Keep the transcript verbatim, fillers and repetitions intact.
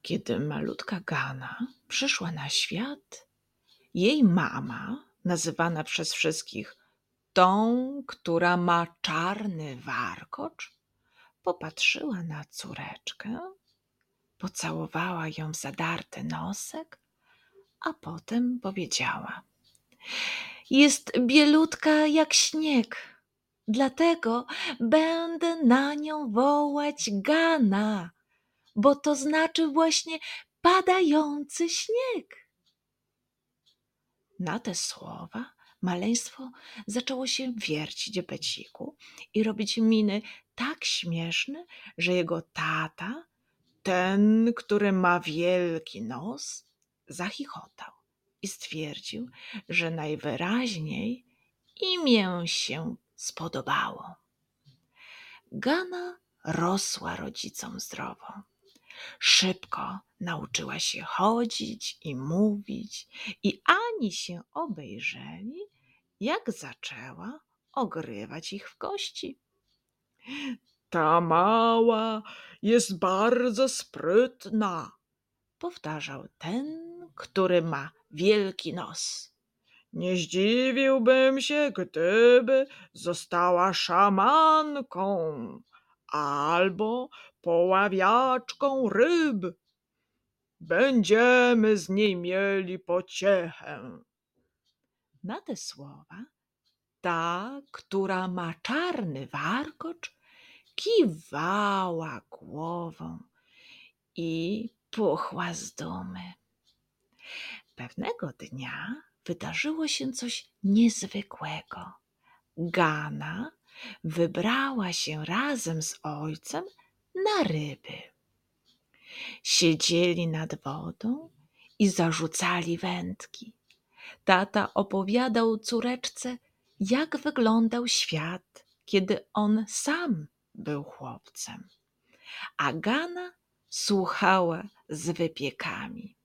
Kiedy malutka Gana przyszła na świat, jej mama, nazywana przez wszystkich tą, która ma czarny warkocz, popatrzyła na córeczkę, pocałowała ją w zadarty nosek, a potem powiedziała: Jest bielutka jak śnieg, dlatego będę na nią wołać Gana, bo to znaczy właśnie padający śnieg. Na te słowa maleństwo zaczęło się wiercić w beciku i robić miny tak śmieszne, że jego tata, ten, który ma wielki nos, zachichotał i stwierdził, że najwyraźniej imię się spodobało. Gana rosła rodzicom zdrowo. Szybko nauczyła się chodzić i mówić i ani się obejrzeli, jak zaczęła ogrywać ich w kości. Ta mała jest bardzo sprytna, powtarzał ten, który ma wielki nos. Nie zdziwiłbym się, gdyby została szamanką albo poławiaczką ryb. Będziemy z niej mieli pociechę. Na te słowa ta, która ma czarny warkocz, kiwała głową i puchła z dumy. Pewnego dnia wydarzyło się coś niezwykłego. Gana wybrała się razem z ojcem na ryby. Siedzieli nad wodą i zarzucali wędki. Tata opowiadał córeczce, jak wyglądał świat, kiedy on sam był chłopcem, a Gana słuchała z wypiekami.